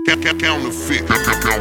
Counterfeit.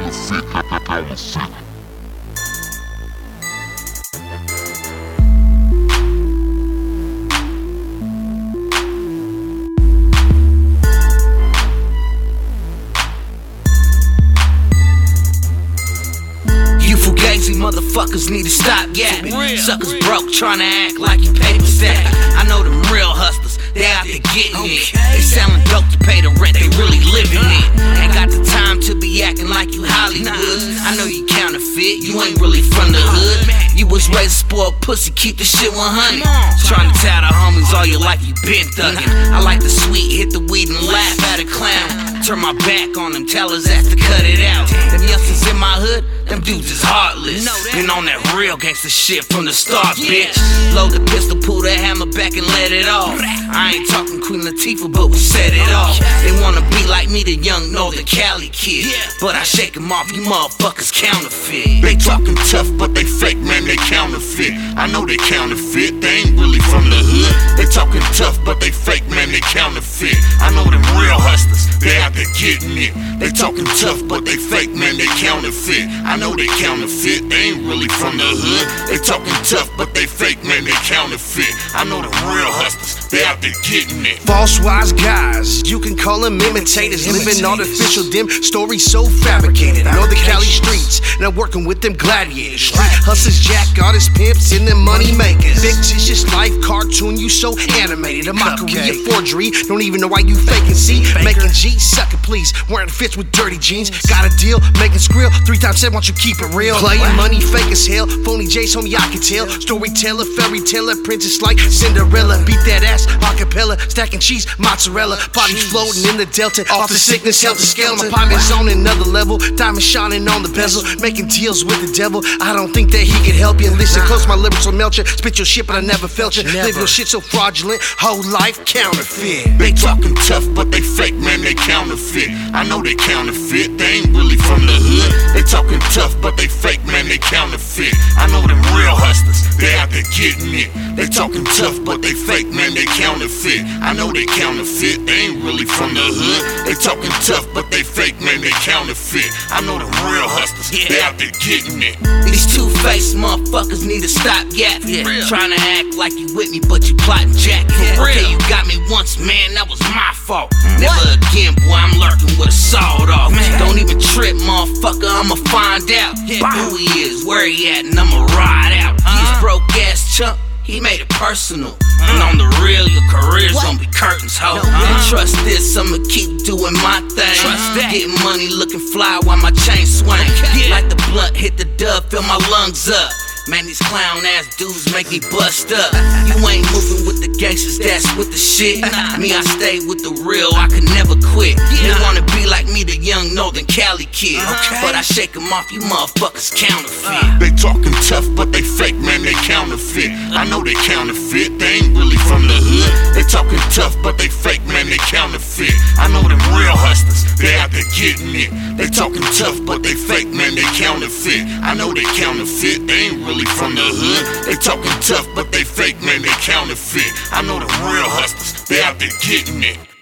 You fugazi motherfuckers need to stop yapping. Suckers broke trying to act like you paper stack. I know them real hustlers, they out there getting it. They selling dope to pay the rent, they really living it. Ain't got the time to be acting like you Hollywood. I know you counterfeit, you ain't really from the hood. You was raised spoiled pussy, keep the shit 100. Trying to tell the homies all your life you been thuggin'. I like the sweet, hit the weed and laugh at a clown. Turn my back on them, tell us ass to cut it out. Them youngsters in my hood, them dudes is heartless. Been on that real gangsta shit from the start, bitch. Load the pistol, pull the hammer back and let it off. I ain't talking Queen Latifah, but we set it off. They wanna be like me, the young Northern Cali kid, but I shake them off, you motherfuckers counterfeit. They talking tough, but they fake, man, they counterfeit. I know they counterfeit, they ain't really from the hood. They talking tough, but they fake, man, they counterfeit. I know them real hustlers, they out there getting it. They talking tough, but they fake, man, they counterfeit. I know they counterfeit, they ain't really from the hood. They talking tough, but they fake, man, they counterfeit. I know them real hustlers, they out there getting it. False wise guys, you can call them imitators. Living artificial, dim stories so fabricated. Northern Cali streets, and I'm working with them gladiators. Street hustlers, jack artists, pimps, and them money makers. Fictitious life cartoon, you so animated. A mockery, a forgery, don't even know why you faking. See, making G, suck it please, wearing fits with dirty jeans. Got a deal, making skrill, 3 times 7, want you keep it real. Playing money, fake as hell, phony J's, homie, I can tell. Storyteller, fairy tale, princess like Cinderella. Beat that ass, acapella, stacking cheese, mozzarella. Bodies floating in the delta, off the sickness, health and scale. My pocket's on another level, diamond shining on the bezel. Making deals with the devil, I don't think that he can help you. Listen close, my lyrics will melt you. Spit your shit, but I never felt you. Live your shit so fraudulent, whole life counterfeit. They talking tough, but they fake, man, they counterfeit. I know they counterfeit, they ain't really from the hood. They talking tough, but they fake, man, they counterfeit. I know them real hustlers, they out there getting it. They talking tough, but they fake, man, they counterfeit. I know they counterfeit, they ain't really from the hood. They talking tough, but they fake, man, they counterfeit. I know them real hustlers, they out there getting it. These two-faced motherfuckers need to stop yapping. Trying to act like you with me, but you plotting jacket. Okay, you got me once, man, that was my fault. Never again, boy, I'm lurking with a sawed off. Don't even trip, motherfucker, I'ma find out who he is, where he at, and I'ma ride out. This broke-ass chump, he made it personal. And on the real, your career's gonna be curtains, ho. And trust this, I'ma keep doing my thing. Getting money, looking fly while my chain swing. Like the blunt hit the dub, fill my lungs up. Man, these clown ass dudes make me bust up. You ain't moving with the gangsters, that's with the shit. Me, I stay with the real, I could never quit. They wanna be like me, the young Northern Cali kid, but I shake them off, you motherfuckers counterfeit. They talking tough, but they fake, man, they counterfeit. I know they counterfeit, they ain't really from the hood. They talking tough, but they fake, man, they counterfeit. I know them real hustlers, they out there getting it. They talking tough, but they fake, man, they counterfeit. I know they counterfeit, they ain't really from the hood. They talking tough, but they fake, man, they counterfeit. I know them real hustlers, they out there getting it.